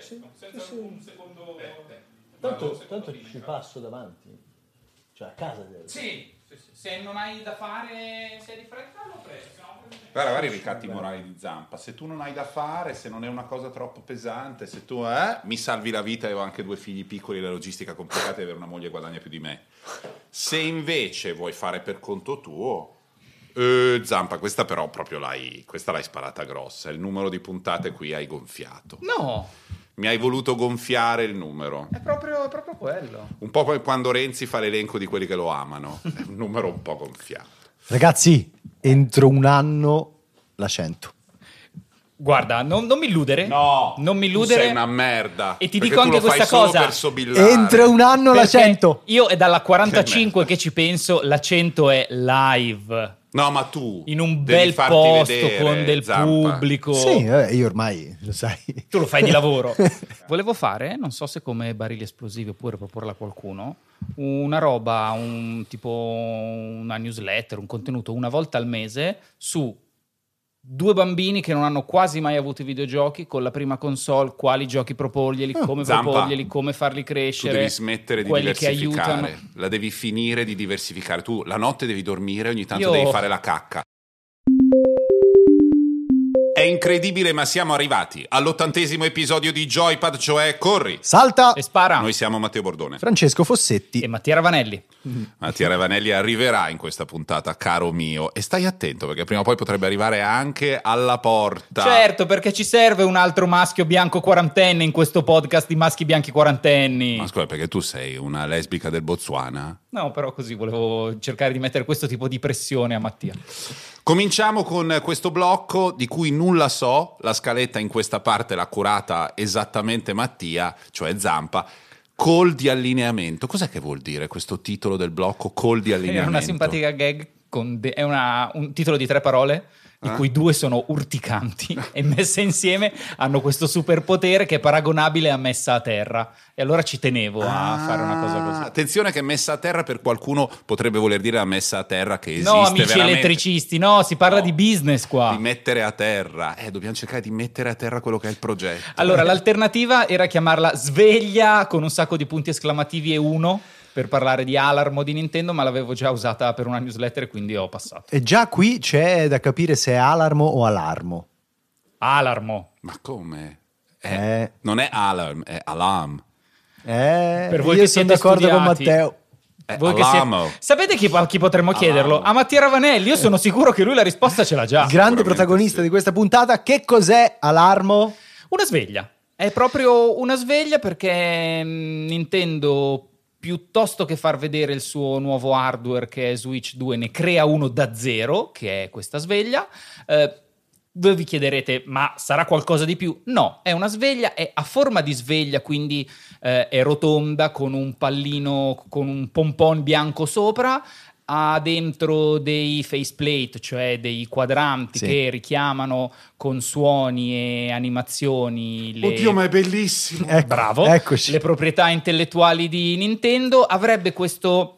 senza un secondo. Tanto ci passo davanti, cioè a casa. Sì, se non hai da fare, se hai di fretta lo preso. Guarda, vari ricatti morali di Zampa. Se tu non hai da fare, se non è una cosa troppo pesante, se tu mi salvi la vita e ho anche 2 figli piccoli, la logistica è complicata e avere una moglie che guadagna più di me. Se invece vuoi fare per conto tuo, Zampa, questa però proprio l'hai sparata grossa. Il numero di puntate qui hai gonfiato. No! Mi hai voluto gonfiare il numero. È proprio quello. Un po' come quando Renzi fa l'elenco di quelli che lo amano. È un numero un po' gonfiato. Ragazzi, entro un anno la 100. Guarda, non mi illudere. No, non mi illudere. Tu sei una merda. E ti dico anche questa cosa. Entro un anno la 100. Io è dalla 45 che ci penso, la 100 è live. No, ma tu in un bel posto vedere, con del Zampa. Pubblico. Sì, io ormai lo sai. Tu lo fai di lavoro. Volevo fare, non so se come barili esplosivi oppure proporla a qualcuno, una roba, tipo una newsletter, un contenuto una volta al mese su 2 bambini che non hanno quasi mai avuto i videogiochi, con la prima console, quali giochi proporglieli, come Zampa, proporglieli, come farli crescere. Tu devi smettere di diversificare, la devi finire di diversificare. Tu la notte devi dormire, ogni tanto devi fare la cacca. È incredibile, ma siamo arrivati all'80° episodio di Joypad, cioè corri, salta e spara. Noi siamo Matteo Bordone, Francesco Fossetti e Mattia Ravanelli. Mattia Ravanelli arriverà in questa puntata, caro mio, e stai attento perché prima o poi potrebbe arrivare anche alla porta. Certo, perché ci serve un altro maschio bianco quarantenne in questo podcast di maschi bianchi quarantenni. Ma scusa, perché tu sei una lesbica del Botswana? No, però così volevo cercare di mettere questo tipo di pressione a Mattia. Cominciamo con questo blocco di cui nulla so, la scaletta in questa parte l'ha curata esattamente Mattia, cioè Zampa. Call di allineamento. Cos'è che vuol dire questo titolo del blocco, call di allineamento? È una simpatica gag, è un titolo di 3 parole, di cui 2 sono urticanti e messe insieme hanno questo superpotere che è paragonabile a messa a terra. E allora ci tenevo a fare una cosa così. Attenzione che messa a terra per qualcuno potrebbe voler dire la messa a terra che esiste. No, amici veramente. Elettricisti, no, si parla di business qua. Di mettere a terra. Dobbiamo cercare di mettere a terra quello che è il progetto. Allora, l'alternativa era chiamarla sveglia con un sacco di punti esclamativi e 1 per parlare di Alarmo di Nintendo, ma l'avevo già usata per una newsletter e quindi ho passato. E già qui c'è da capire se è Alarmo o Alarmo. Alarmo. Ma come? Non è alarm, è alarm. Per voi io che sono siete d'accordo studiati. con Matteo. Voi che sapete chi potremmo chiederlo? A Mattia Ravanelli. Io sono sicuro che lui la risposta ce l'ha già. Il grande protagonista di questa puntata. Che cos'è Alarmo? Una sveglia. È proprio una sveglia perché Nintendo, piuttosto che far vedere il suo nuovo hardware che è Switch 2, ne crea uno da zero, che è questa sveglia. Voi vi chiederete, ma sarà qualcosa di più? No, è una sveglia, è a forma di sveglia, quindi è rotonda, con un pallino, con un pompon bianco sopra, ha dentro dei faceplate, cioè dei quadranti che richiamano con suoni e animazioni Oddio, ma è bellissimo! Bravo! Eccoci. Le proprietà intellettuali di Nintendo. Avrebbe questo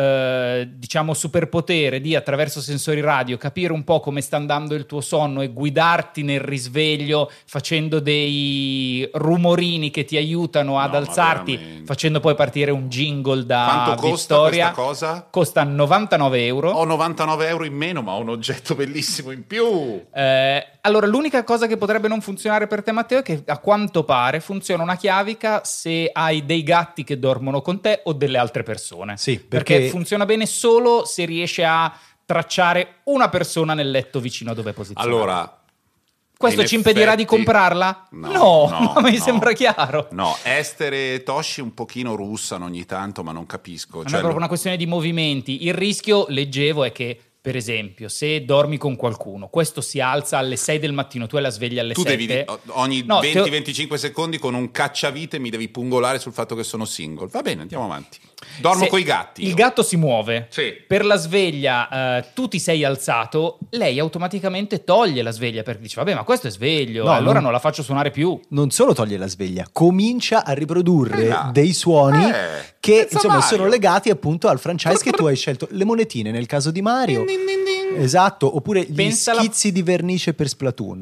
diciamo superpotere di, attraverso sensori radio, capire un po' come sta andando il tuo sonno e guidarti nel risveglio facendo dei rumorini che ti aiutano ad alzarti, facendo poi partire un jingle da Quanto costa Vittoria. questa cosa? Costa 99 euro. Ho 99 euro in meno, ma ho un oggetto bellissimo in più. Allora, l'unica cosa che potrebbe non funzionare per te, Matteo, è che a quanto pare funziona una chiavica se hai dei gatti che dormono con te o delle altre persone. Sì, perché funziona bene solo se riesce a tracciare una persona nel letto vicino a dove è posizionato. Allora, questo ci impedirà di comprarla? No, mi sembra chiaro. No, estere Toshi un pochino russano ogni tanto, ma non capisco. Non è proprio una questione di movimenti. Il rischio, leggevo, è che, per esempio, se dormi con qualcuno, questo si alza alle 6 del mattino, tu hai la sveglia alle 7. Tu devi ogni 20-25 secondi con un cacciavite mi devi pungolare sul fatto che sono single. Va bene, andiamo avanti. Dormo coi gatti. Il gatto si muove. Sì. Per la sveglia tu ti sei alzato, lei automaticamente toglie la sveglia perché dice vabbè, ma questo è sveglio, allora non la faccio suonare più. Non solo toglie la sveglia, comincia a riprodurre dei suoni che insomma sono legati appunto al franchise che tu hai scelto. Le monetine nel caso di Mario. Esatto, oppure gli schizzi di vernice per Splatoon.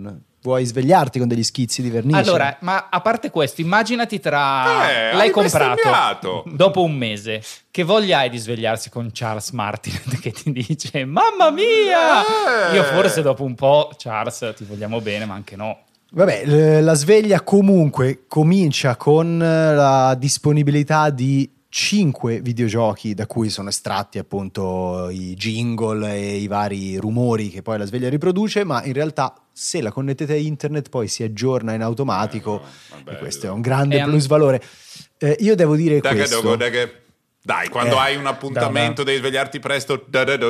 vuoi svegliarti con degli schizzi di vernice. Allora, ma a parte questo, immaginati l'hai comprato dopo un mese, che voglia hai di svegliarsi con Charles Martinet che ti dice mamma mia! Io forse dopo un po', Charles, ti vogliamo bene, ma anche no. Vabbè, la sveglia comunque comincia con la disponibilità di 5 videogiochi da cui sono estratti appunto i jingle e i vari rumori che poi la sveglia riproduce, ma in realtà se la connettete a internet poi si aggiorna in automatico e questo è un grande plusvalore. Io devo dire questo. Dai, quando hai un appuntamento devi svegliarti presto.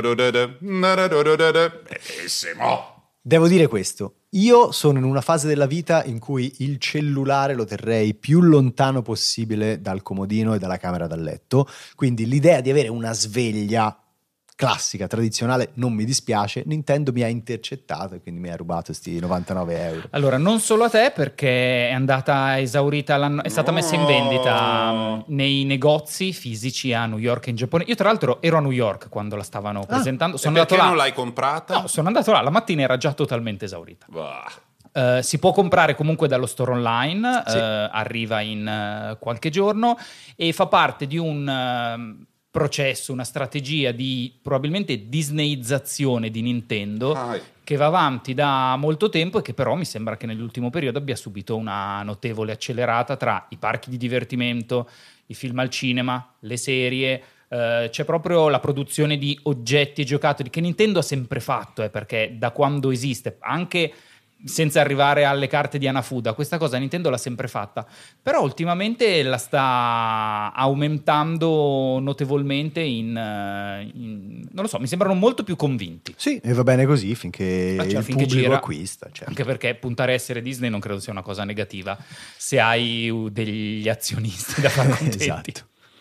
Bellissimo. Devo dire questo. Io sono in una fase della vita in cui il cellulare lo terrei più lontano possibile dal comodino e dalla camera da letto, quindi l'idea di avere una sveglia classica, tradizionale, non mi dispiace. Nintendo mi ha intercettato e quindi mi ha rubato sti 99 euro. Allora, non solo a te, perché è andata esaurita, è stata messa in vendita nei negozi fisici a New York e in Giappone. Io tra l'altro ero a New York quando la stavano presentando. Sono andato là. Non l'hai comprata? No, sono andato là, la mattina era già totalmente esaurita. Si può comprare comunque dallo store online, sì. Arriva in qualche giorno e fa parte di un processo, una strategia di probabilmente disneyizzazione di Nintendo che va avanti da molto tempo e che però mi sembra che nell'ultimo periodo abbia subito una notevole accelerata tra i parchi di divertimento, i film al cinema, le serie. C'è proprio la produzione di oggetti e giocattoli che Nintendo ha sempre fatto, perché da quando esiste, anche senza arrivare alle carte di Hanafuda, questa cosa Nintendo l'ha sempre fatta, però ultimamente la sta aumentando notevolmente non lo so, mi sembrano molto più convinti. Sì, e va bene così finché il pubblico acquista, certo. Anche perché puntare a essere Disney non credo sia una cosa negativa se hai degli azionisti da far contenti. Esatto.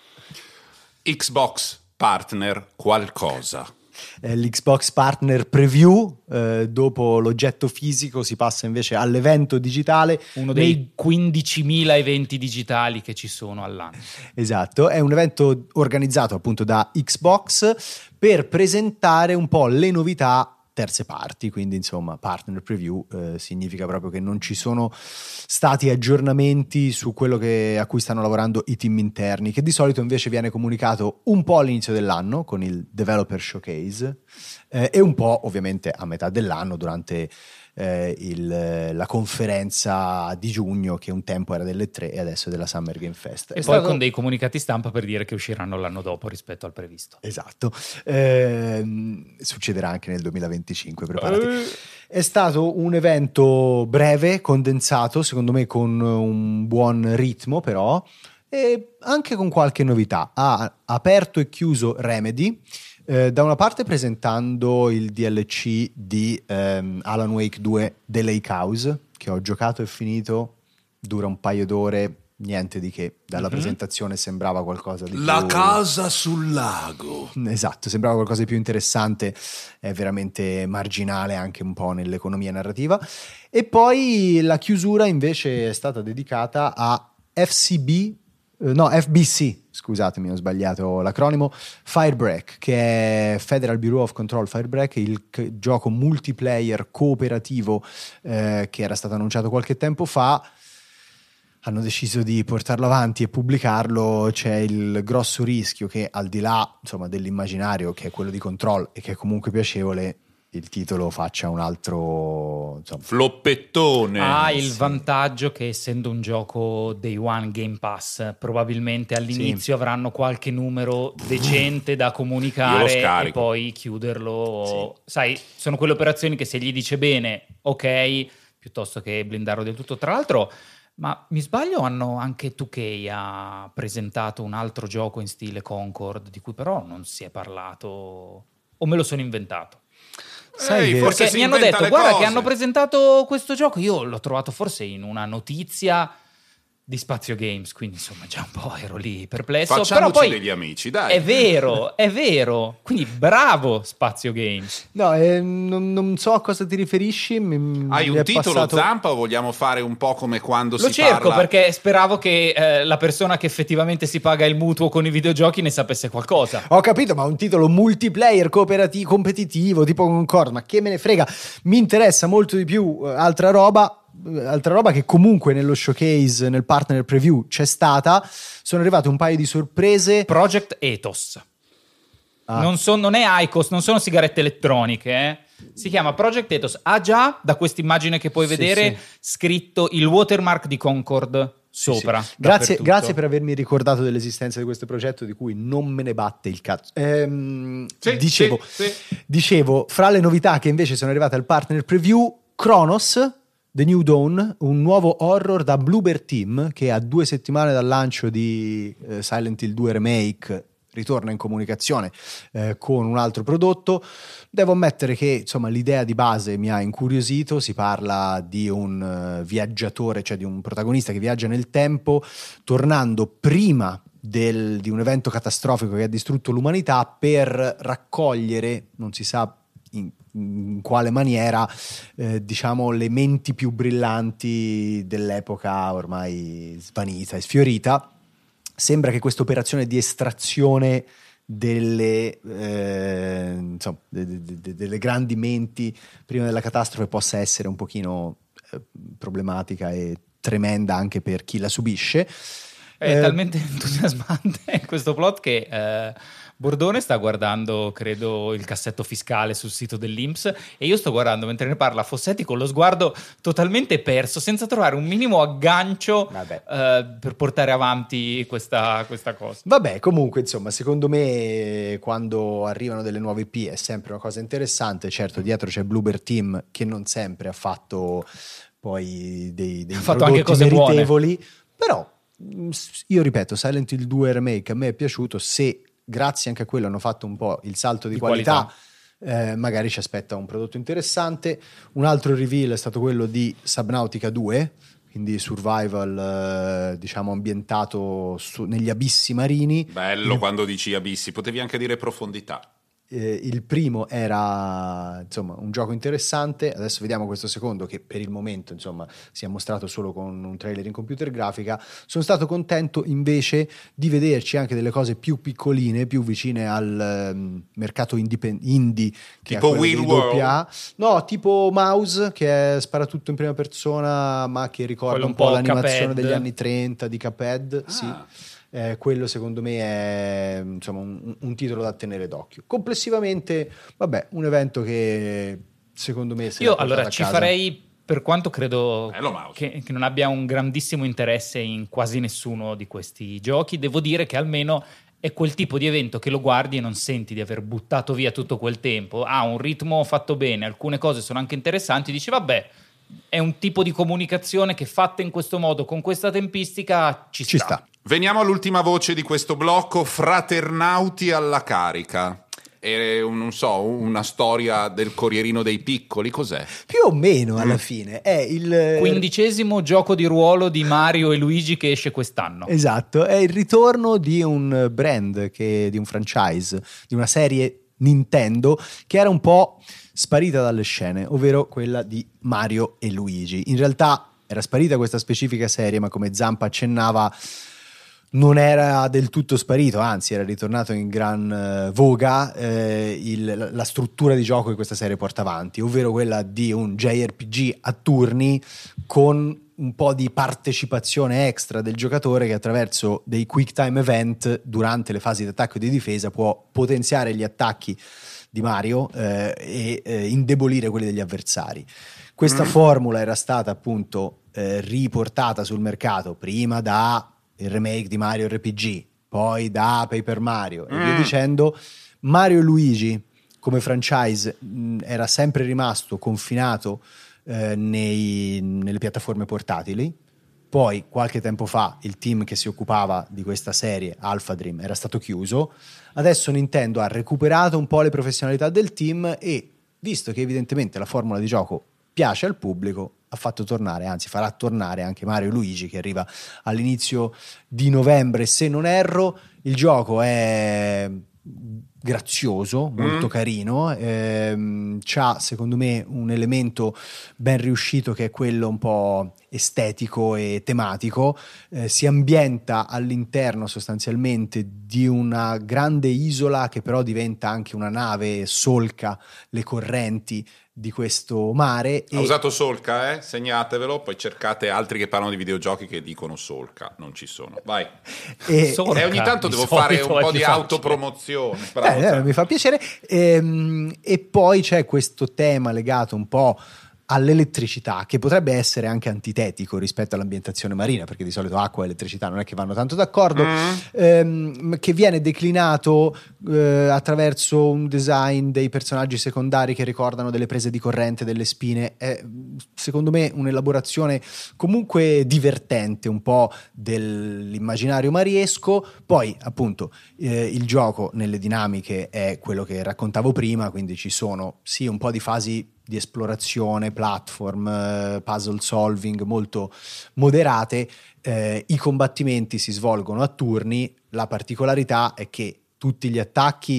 Xbox partner qualcosa. L'Xbox Partner Preview, dopo l'oggetto fisico si passa invece all'evento digitale, uno dei 15.000 eventi digitali che ci sono all'anno. Esatto, è un evento organizzato appunto da Xbox per presentare un po' le novità terze parti, quindi insomma partner preview significa proprio che non ci sono stati aggiornamenti su quello a cui stanno lavorando i team interni, che di solito invece viene comunicato un po' all'inizio dell'anno con il Developer Showcase e un po' ovviamente a metà dell'anno durante la conferenza di giugno, che un tempo era delle 3 e adesso è della Summer Game Fest. E poi con dei comunicati stampa per dire che usciranno l'anno dopo rispetto al previsto. Esatto, succederà anche nel 2025, preparati. È stato un evento breve, condensato, secondo me con un buon ritmo però, e anche con qualche novità. Ha aperto e chiuso Remedy, da una parte presentando il DLC di Alan Wake 2 The Lake House, che ho giocato e finito, dura un paio d'ore, niente di che. Dalla presentazione sembrava qualcosa di La casa sul lago. Esatto, sembrava qualcosa di più interessante, è veramente marginale anche un po' nell'economia narrativa. E poi la chiusura invece è stata dedicata a FBC, scusatemi, ho sbagliato l'acronimo, Firebreak, che è Federal Bureau of Control Firebreak, il gioco multiplayer cooperativo che era stato annunciato qualche tempo fa. Hanno deciso di portarlo avanti e pubblicarlo. C'è il grosso rischio che, al di là insomma dell'immaginario che è quello di Control e che è comunque piacevole, il titolo faccia un altro floppettone. Ha il vantaggio che, essendo un gioco Day One Game Pass, probabilmente all'inizio avranno qualche numero decente da comunicare e poi chiuderlo. Sai, sono quelle operazioni che se gli dice bene, ok, piuttosto che blindarlo del tutto. Tra l'altro, ma mi sbaglio, hanno anche 2K ha presentato un altro gioco in stile Concord di cui però non si è parlato, o me lo sono inventato? Sai che perché mi hanno detto guarda che hanno presentato questo gioco, io l'ho trovato forse in una notizia di Spazio Games, quindi insomma già un po' ero lì perplesso. Facciamoci però poi degli amici, dai. È vero, quindi bravo Spazio Games. No, non so a cosa ti riferisci. Hai un titolo, Zampa, o vogliamo fare un po' come quando Lo si cerco parla? perché speravo che la persona che effettivamente si paga il mutuo con i videogiochi ne sapesse qualcosa. Ho capito, ma un titolo multiplayer cooperativo, competitivo, tipo Concord, ma che me ne frega? Mi interessa molto di più altra roba che comunque nello showcase, nel partner preview c'è stata. Sono arrivate un paio di sorprese. Project Ethos. Non è IQOS, non sono sigarette elettroniche, Si chiama Project Ethos. Ha già, da questa immagine che puoi vedere, scritto il watermark di Concord sopra. Sì. Grazie per avermi ricordato dell'esistenza di questo progetto di cui non me ne batte il cazzo. Dicevo, fra le novità che invece sono arrivate al partner preview, Chronos The New Dawn, un nuovo horror da Bloober Team che a 2 settimane dal lancio di Silent Hill 2 Remake ritorna in comunicazione con un altro prodotto. Devo ammettere che insomma l'idea di base mi ha incuriosito. Si parla di un viaggiatore, cioè di un protagonista che viaggia nel tempo, tornando prima di un evento catastrofico che ha distrutto l'umanità, per raccogliere, non si sa in quale maniera, diciamo, le menti più brillanti dell'epoca ormai svanita e sfiorita. Sembra che questa operazione di estrazione delle grandi menti prima della catastrofe possa essere un pochino problematica e tremenda anche per chi la subisce. È talmente entusiasmante questo plot che Bordone sta guardando, credo, il cassetto fiscale sul sito dell'INPS, e io sto guardando mentre ne parla Fossetti con lo sguardo totalmente perso, senza trovare un minimo aggancio per portare avanti questa cosa. Vabbè, comunque, insomma, secondo me quando arrivano delle nuove IP è sempre una cosa interessante. Certo, dietro c'è Bloober Team che non sempre ha fatto poi dei fatto anche cose meritevoli, buone. Però io ripeto, Silent Hill 2 Remake a me è piaciuto. Se grazie anche a quello hanno fatto un po' il salto di qualità. Magari ci aspetta un prodotto interessante. Un altro reveal è stato quello di Subnautica 2, quindi survival diciamo ambientato negli abissi marini. Bello quando dici abissi, potevi anche dire profondità. Il primo era insomma un gioco interessante. Adesso vediamo questo secondo, che per il momento insomma si è mostrato solo con un trailer in computer grafica. Sono stato contento invece di vederci anche delle cose più piccoline, più vicine al mercato indie, tipo Will World, no, tipo Mouse, che è sparatutto in prima persona ma che ricorda un po' l'animazione degli anni 30 di Cuphead. Sì. Quello secondo me è insomma un titolo da tenere d'occhio. Complessivamente, vabbè, un evento che secondo me io allora ci farei, per quanto credo che non abbia un grandissimo interesse in quasi nessuno di questi giochi, devo dire che almeno è quel tipo di evento che lo guardi e non senti di aver buttato via tutto quel tempo. Ha un ritmo fatto bene, alcune cose sono anche interessanti, dici vabbè, è un tipo di comunicazione che fatta in questo modo, con questa tempistica, ci sta. Veniamo all'ultima voce di questo blocco, Fraternauti alla carica. È una storia del Corrierino dei Piccoli, cos'è? Più o meno alla fine è il 15° gioco di ruolo di Mario e Luigi che esce quest'anno. Esatto, è il ritorno di un brand, di un franchise, di una serie Nintendo che era un po' sparita dalle scene, ovvero quella di Mario e Luigi. In realtà era sparita questa specifica serie, ma come Zampa accennava non era del tutto sparito, anzi era ritornato in gran voga la struttura di gioco che questa serie porta avanti, ovvero quella di un JRPG a turni con un po' di partecipazione extra del giocatore, che attraverso dei quick time event durante le fasi di attacco e di difesa può potenziare gli attacchi di Mario e indebolire quelli degli avversari. Questa formula era stata appunto riportata sul mercato prima da il remake di Mario RPG, poi da Paper Mario e via dicendo. Mario e Luigi come franchise era sempre rimasto confinato nelle piattaforme portatili. Poi qualche tempo fa il team che si occupava di questa serie, Alpha Dream, era stato chiuso. Adesso Nintendo ha recuperato un po' le professionalità del team e, visto che evidentemente la formula di gioco piace al pubblico, ha fatto tornare, anzi farà tornare anche Mario e Luigi, che arriva all'inizio di novembre, se non erro. Il gioco è grazioso, molto carino, c'ha secondo me un elemento ben riuscito che è quello un po' estetico e tematico, si ambienta all'interno sostanzialmente di una grande isola che però diventa anche una nave e solca le correnti di questo mare. Ha usato solca, segnatevelo, poi cercate altri che parlano di videogiochi che dicono solca, non ci sono. Vai. E ogni tanto devo fare un po' di autopromozione. Mi fa piacere. E poi c'è questo tema legato un po' all'elettricità, che potrebbe essere anche antitetico rispetto all'ambientazione marina, perché di solito acqua e elettricità non è che vanno tanto d'accordo, che viene declinato attraverso un design dei personaggi secondari che ricordano delle prese di corrente, delle spine. È secondo me un'elaborazione comunque divertente, un po' dell'immaginario mariesco. Poi appunto il gioco nelle dinamiche è quello che raccontavo prima, quindi ci sono sì un po' di fasi di esplorazione, platform, puzzle solving molto moderate, i combattimenti si svolgono a turni, la particolarità è che tutti gli attacchi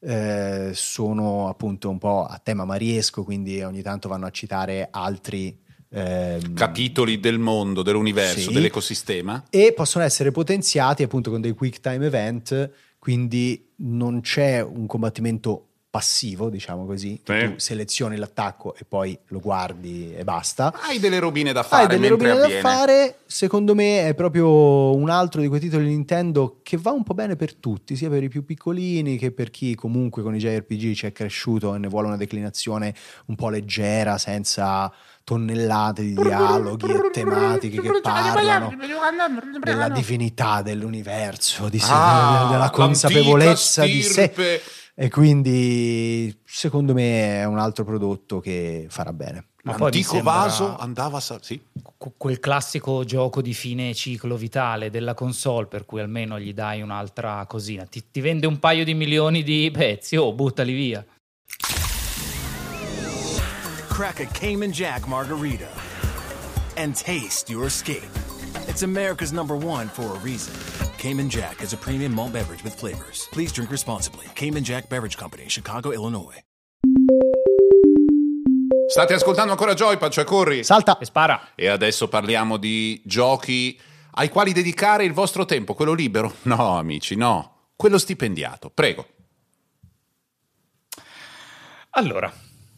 sono appunto un po' a tema mariesco, quindi ogni tanto vanno a citare altri capitoli del mondo, dell'universo, sì, dell'ecosistema, e possono essere potenziati appunto con dei quick time event, quindi non c'è un combattimento passivo, diciamo così, tu selezioni l'attacco e poi lo guardi e basta. Hai delle robine da fare, secondo me è proprio un altro di quei titoli Nintendo che va un po' bene per tutti, sia per i più piccolini che per chi comunque con i JRPG ci è cresciuto e ne vuole una declinazione un po' leggera, senza tonnellate di dialoghi e tematiche che parlano della divinità dell'universo, di sé, della consapevolezza di sé. E quindi secondo me è un altro prodotto che farà bene. Ma l'antico vaso andava sì. Quel classico gioco di fine ciclo vitale della console, per cui almeno gli dai un'altra cosina, ti vende un paio di milioni di pezzi, buttali via. Crack a Cayman Jack margarita and taste your escape. It's America's #1 for a reason. Cayman Jack is a premium malt beverage with flavors. Please drink responsibly. Cayman Jack Beverage Company, Chicago, Illinois. State ascoltando ancora Joypad, cioè corri, salta e spara. E adesso parliamo di giochi ai quali dedicare il vostro tempo, quello libero? No, amici, no. Quello stipendiato. Prego. Allora,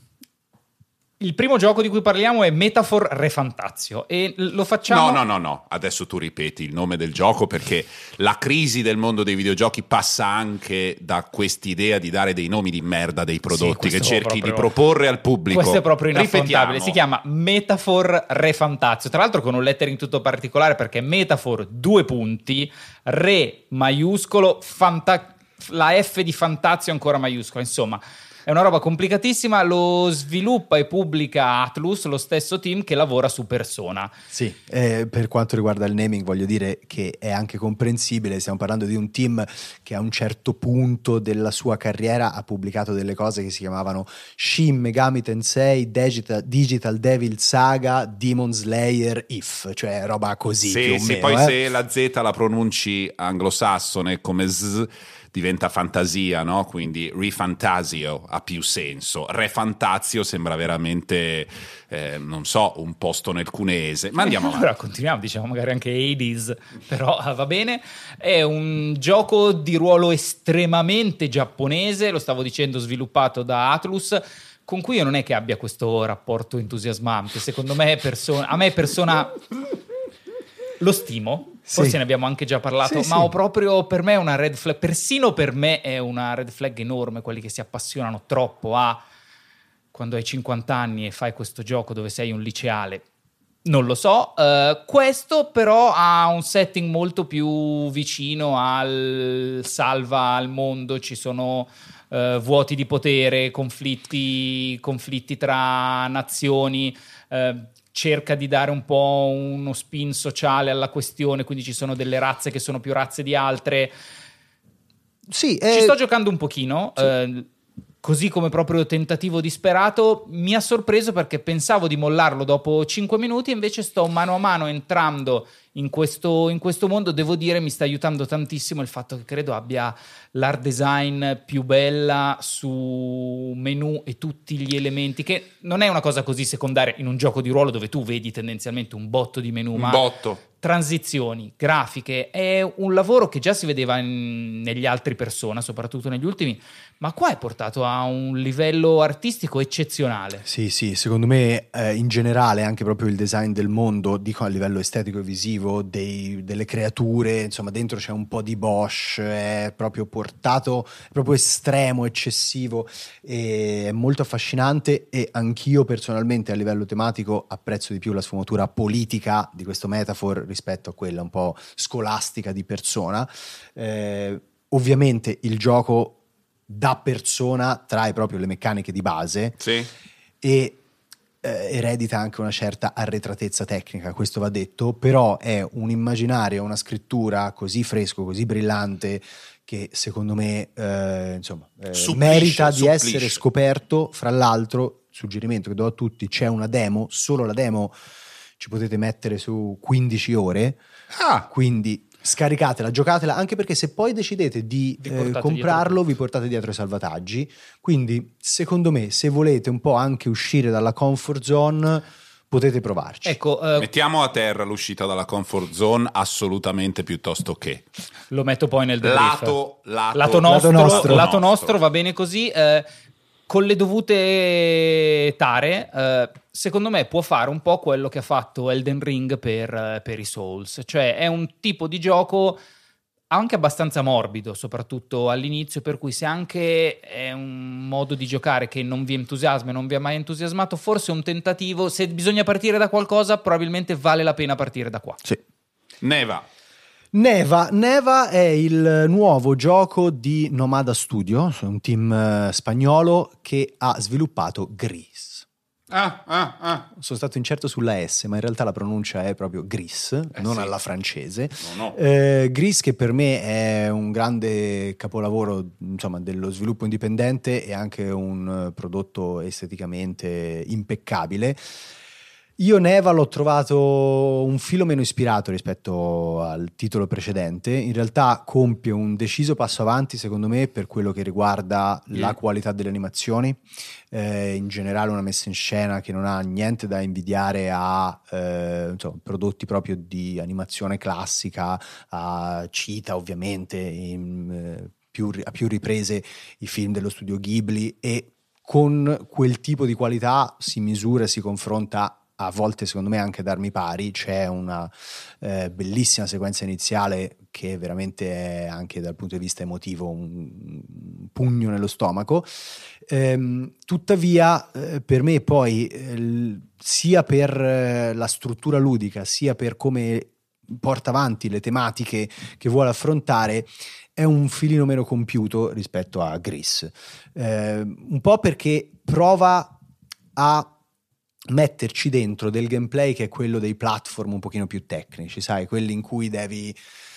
il primo gioco di cui parliamo è Metaphor Refantatio e lo facciamo... No, adesso tu ripeti il nome del gioco, perché la crisi del mondo dei videogiochi passa anche da quest'idea di dare dei nomi di merda dei prodotti che cerchi di proporre al pubblico. Questo è proprio inaffrontabile. Si chiama Metaphor Refantatio, tra l'altro con un lettering tutto particolare, perché Metaphor 2 punti, Re maiuscolo, la F di Fantazio ancora maiuscola, insomma... È una roba complicatissima, lo sviluppa e pubblica Atlus, lo stesso team che lavora su Persona. Sì, per quanto riguarda il naming voglio dire che è anche comprensibile, stiamo parlando di un team che a un certo punto della sua carriera ha pubblicato delle cose che si chiamavano Shin Megami Tensei, Digital Devil Saga, Demon Slayer, If, cioè roba così più o meno. Poi se la Z la pronunci anglosassone come Z diventa fantasia, no? Quindi Refantasio ha più senso. Refantazio sembra veramente, non so, un posto nel cuneese. Ma andiamo avanti. Allora continuiamo, diciamo magari anche Hades, però va bene. È un gioco di ruolo estremamente giapponese, lo stavo dicendo, sviluppato da Atlus, con cui io non è che abbia questo rapporto entusiasmante. Secondo me a me Persona lo stimo. Forse ne abbiamo anche già parlato, ma ho proprio, per me è una red flag, persino per me è una red flag enorme, quelli che si appassionano troppo a quando hai 50 anni e fai questo gioco dove sei un liceale. Non lo so, questo però ha un setting molto più vicino al salva al mondo, ci sono vuoti di potere, conflitti tra nazioni, cerca di dare un po' uno spin sociale alla questione, quindi ci sono delle razze che sono più razze di altre. Sì, ci sto giocando un pochino, così come proprio tentativo disperato, mi ha sorpreso perché pensavo di mollarlo dopo 5 minuti e invece sto mano a mano entrando in questo mondo. Devo dire, mi sta aiutando tantissimo il fatto che credo abbia l'art design più bella su menu e tutti gli elementi, che non è una cosa così secondaria in un gioco di ruolo dove tu vedi tendenzialmente un botto di menu, ma transizioni, grafiche, è un lavoro che già si vedeva negli altri Persona, soprattutto negli ultimi, ma qua è portato a un livello artistico eccezionale. Sì, secondo me in generale anche proprio il design del mondo, dico a livello estetico e visivo, delle creature, insomma dentro c'è un po' di Bosch, è proprio portato, è proprio estremo, eccessivo, e è molto affascinante, e anch'io personalmente a livello tematico apprezzo di più la sfumatura politica di questo metaphor rispetto a quella un po' scolastica di Persona. Ovviamente il gioco da Persona trae proprio le meccaniche di base, sì, e eredita anche una certa arretratezza tecnica, questo va detto, però è un immaginario, una scrittura così fresco, così brillante, che secondo me merita di essere scoperto. Fra l'altro, suggerimento che do a tutti, c'è una demo, solo la demo ci potete mettere su 15 ore, quindi scaricatela, giocatela, anche perché se poi decidete di comprarlo vi portate dietro i salvataggi, quindi secondo me se volete un po' anche uscire dalla comfort zone potete provarci. Ecco, mettiamo a terra l'uscita dalla comfort zone assolutamente, piuttosto che lo metto poi nel debrief. Lato nostro va bene così, con le dovute tare. Secondo me può fare un po' quello che ha fatto Elden Ring per i Souls, cioè è un tipo di gioco anche abbastanza morbido, soprattutto all'inizio, per cui se anche è un modo di giocare che non vi entusiasma e non vi ha mai entusiasmato, forse un tentativo, se bisogna partire da qualcosa probabilmente vale la pena partire da qua. Sì. Neva è il nuovo gioco di Nomada Studio, un team spagnolo che ha sviluppato Gris. Sono stato incerto sulla S, ma in realtà la pronuncia è proprio Gris, non alla francese. No. Gris, che per me è un grande capolavoro, insomma, dello sviluppo indipendente e anche un prodotto esteticamente impeccabile. Io Neva l'ho trovato un filo meno ispirato rispetto al titolo precedente. In realtà compie un deciso passo avanti, secondo me, per quello che riguarda la qualità delle animazioni. In generale una messa in scena che non ha niente da invidiare a prodotti proprio di animazione classica, cita ovviamente a più riprese i film dello studio Ghibli, e con quel tipo di qualità si misura e si confronta a volte, secondo me, anche ad armi pari. C'è una bellissima sequenza iniziale che veramente è, anche dal punto di vista emotivo, un pugno nello stomaco. Tuttavia per me poi sia per la struttura ludica sia per come porta avanti le tematiche che vuole affrontare è un filino meno compiuto rispetto a Gris, un po' perché prova a metterci dentro del gameplay che è quello dei platform un pochino più tecnici, sai, quelli in cui devi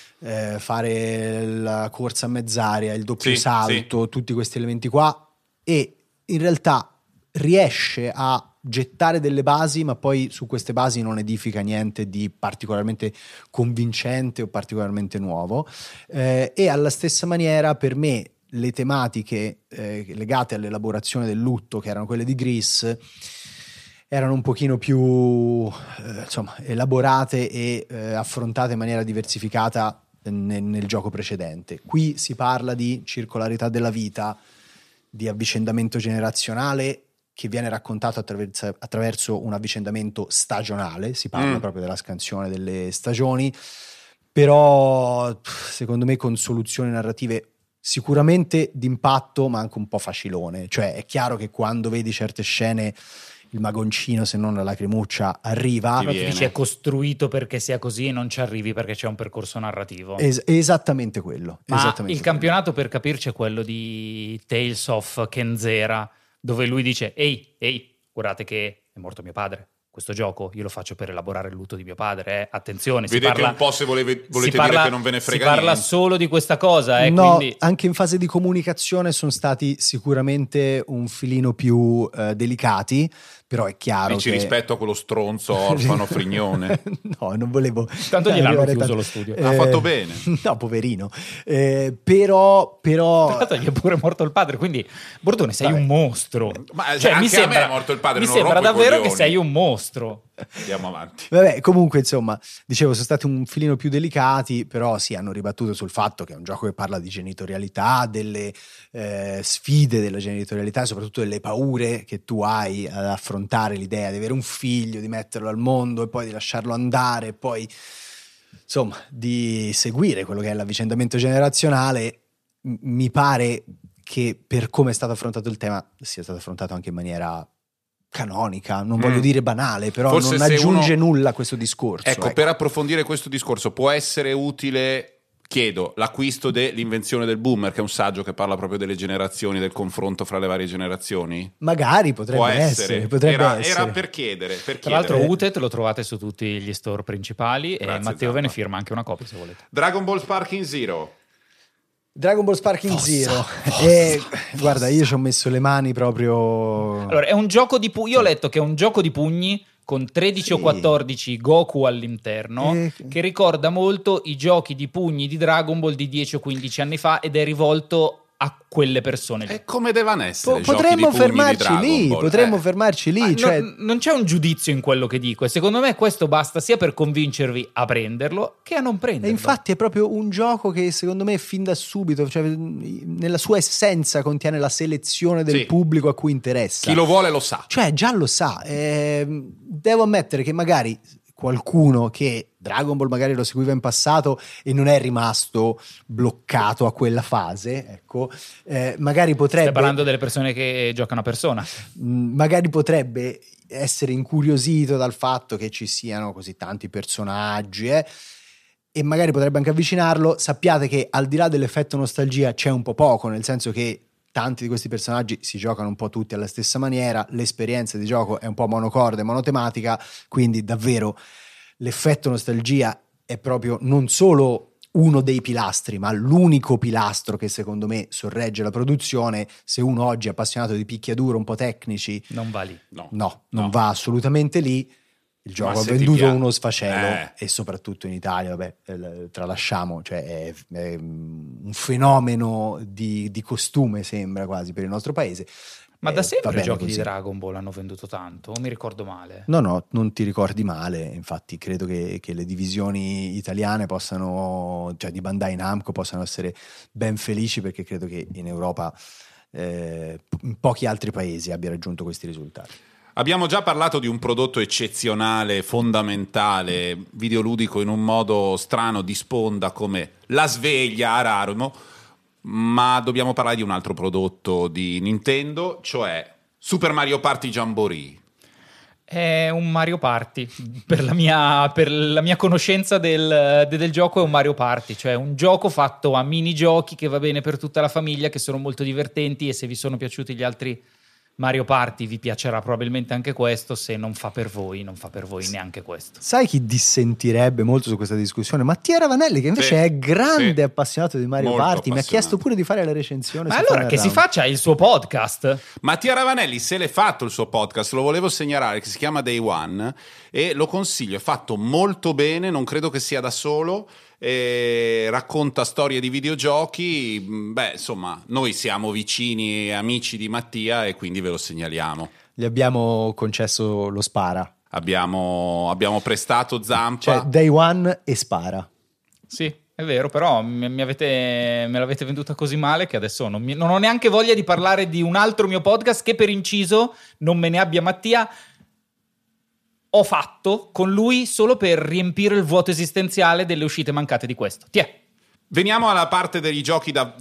fare la corsa a mezz'aria, il doppio salto, tutti questi elementi qua, e in realtà riesce a gettare delle basi, ma poi su queste basi non edifica niente di particolarmente convincente o particolarmente nuovo, e alla stessa maniera per me le tematiche legate all'elaborazione del lutto, che erano quelle di Gris, erano un pochino più elaborate e affrontate in maniera diversificata nel gioco precedente. Qui si parla di circolarità della vita, di avvicendamento generazionale che viene raccontato attraverso un avvicendamento stagionale, si parla proprio della scansione delle stagioni, però secondo me con soluzioni narrative sicuramente d'impatto, ma anche un po' facilone. Cioè è chiaro che quando vedi certe scene il magoncino, se non la lacrimuccia, arriva. Però tu dici è costruito perché sia così e non ci arrivi perché c'è un percorso narrativo. Esattamente quello. Ma esattamente il campionato, per capirci, è quello di Tales of Kenzera, dove lui dice ehi, guardate che è morto mio padre. questo gioco io lo faccio per elaborare il lutto di mio padre, attenzione, Vedete un po' se volete dire che non ve ne frega si parla niente. solo di questa cosa, No, quindi... anche in fase di comunicazione sono stati sicuramente un filino più delicati, però è chiaro Dici che... rispetto a quello stronzo orfano frignone. No, non volevo... Tanto gliel'hanno arrivare chiuso lo studio. Ha fatto bene. No, poverino. Però... Tra l'altro gli è pure morto il padre, quindi Bordone sei un mostro. Ma Cioè, anche a me è morto il padre, mi non sembra rompo i davvero che coglioni. sei un mostro. Andiamo avanti. Vabbè, comunque, insomma, dicevo, sono stati un filino più delicati, però sì, hanno ribattuto sul fatto che è un gioco che parla di genitorialità, delle sfide della genitorialità, soprattutto delle paure che tu hai ad affrontare l'idea di avere un figlio, di metterlo al mondo e poi di lasciarlo andare, e poi, insomma, di seguire quello che è l'avvicendamento generazionale. Mi pare che per come è stato affrontato il tema sia stato affrontato anche in maniera canonica, non voglio dire banale, però Forse non se aggiunge uno- nulla a questo discorso. Ecco, per approfondire questo discorso può essere utile, chiedo, l'acquisto dell'invenzione del boomer, che è un saggio che parla proprio delle generazioni, del confronto fra le varie generazioni? Magari Può potrebbe essere. potrebbe Era essere. per chiedere. Tra l'altro UTET lo trovate su tutti gli store principali e Grazie, Matteo ve ne Zampa. firma anche una copia se volete. Dragon Ball Sparking Zero. Dragon Ball Sparking Zero. E guarda, io ci ho messo le mani proprio. Allora, è un gioco di io ho letto che è un gioco di pugni con 13 Sì. o 14 Goku all'interno, che ricorda molto i giochi di pugni di Dragon Ball di 10 o 15 anni fa ed è rivolto a quelle persone lì. E come devono essere? giochi Potremmo di pugni di fermarci Dragon lì, Ball? potremmo fermarci lì. Ma Cioè, non c'è un giudizio in quello che dico e secondo me questo basta sia per convincervi a prenderlo che a non e prenderlo. infatti è proprio un gioco che secondo me fin da subito, cioè, nella sua essenza contiene la selezione del Sì. pubblico a cui interessa. Chi lo vuole lo sa. Cioè, già lo sa. Devo ammettere che magari qualcuno che Dragon Ball magari lo seguiva in passato e non è rimasto bloccato a quella fase, ecco, magari potrebbe... Stai parlando delle persone che giocano a Persona. magari potrebbe essere incuriosito dal fatto che ci siano così tanti personaggi e magari potrebbe anche avvicinarlo. Sappiate che al di là dell'effetto nostalgia c'è un po' poco, nel senso che tanti di questi personaggi si giocano un po' tutti alla stessa maniera, l'esperienza di gioco è un po' monocorde, monotematica, quindi davvero l'effetto nostalgia è proprio non solo uno dei pilastri, ma l'unico pilastro che secondo me sorregge la produzione. Se uno oggi è appassionato di picchiaduro un po' tecnici, Non va lì. no, non va assolutamente lì. Il gioco Ma ha se ti venduto piace- uno sfacelo Eh. e soprattutto in Italia, vabbè, tralasciamo, cioè è un fenomeno di costume, sembra quasi per il nostro paese. Ma da Va sempre i bene giochi così. di Dragon Ball hanno venduto tanto, o mi ricordo male? No, non ti ricordi male, infatti credo che le divisioni italiane possano, cioè di Bandai Namco, possano essere ben felici, perché credo che in Europa in pochi altri paesi abbia raggiunto questi risultati. Abbiamo già parlato di un prodotto eccezionale, fondamentale, videoludico in un modo strano, di sponda, come La Sveglia a Rarumo, ma dobbiamo parlare di un altro prodotto di Nintendo, cioè Super Mario Party Jamboree. È un Mario Party, per la mia conoscenza del gioco è un Mario Party, cioè un gioco fatto a minigiochi che va bene per tutta la famiglia, che sono molto divertenti, e se vi sono piaciuti gli altri Mario Party vi piacerà probabilmente anche questo. Se non fa per voi, non fa per voi neanche questo. Sai chi dissentirebbe molto su questa discussione? Mattia Ravanelli, che invece Sì, è grande sì. appassionato di Mario Molto Party. Mi ha appassionato. chiesto pure di fare la recensione. Ma su allora Final che si Round. faccia il suo podcast. Mattia Ravanelli se l'è fatto il suo podcast, lo volevo segnalare, che si chiama Day One, e lo consiglio, è fatto molto bene, non credo che sia da solo, racconta storie di videogiochi. Beh, insomma, noi siamo vicini e amici di Mattia e quindi ve lo segnaliamo. Gli abbiamo concesso lo spara, Abbiamo prestato Zampa. cioè Day One e spara. Sì, è vero, però me l'avete venduta così male che adesso non ho neanche voglia di parlare di un altro mio podcast che, per inciso, non me ne abbia Mattia, ho fatto con lui solo per riempire il vuoto esistenziale delle uscite mancate di questo. Tiè. Veniamo alla parte degli giochi da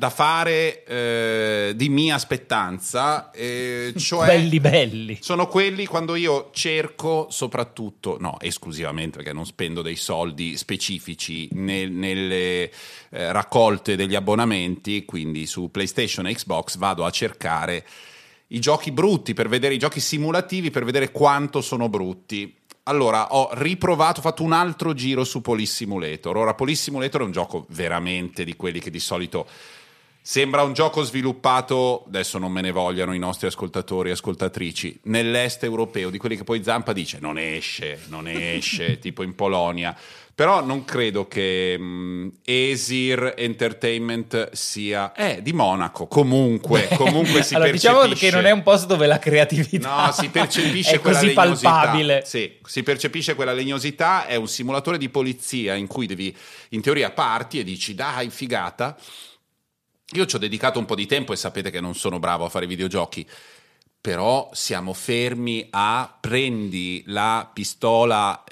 fare di mia spettanza, cioè belli. sono quelli quando io cerco soprattutto, no, esclusivamente, perché non spendo dei soldi specifici nelle raccolte degli abbonamenti, quindi su PlayStation e Xbox vado a cercare i giochi brutti, per vedere i giochi simulativi, per vedere quanto sono brutti. Allora, ho riprovato, ho fatto un altro giro su Police Simulator. Ora, Police Simulator è un gioco veramente di quelli che di solito sembra un gioco sviluppato, adesso non me ne vogliano i nostri ascoltatori e ascoltatrici, nell'est europeo, di quelli che poi Zampa dice non esce, tipo in Polonia. Però non credo che Esir Entertainment sia di Monaco, comunque si allora, percepisce. diciamo che non è un posto dove la creatività si percepisce è quella così legnosità. palpabile. Sì, si percepisce quella legnosità, è un simulatore di polizia in cui devi, in teoria parti e dici dai, figata. Io ci ho dedicato un po' di tempo e sapete che non sono bravo a fare videogiochi, però siamo fermi a prendi la pistola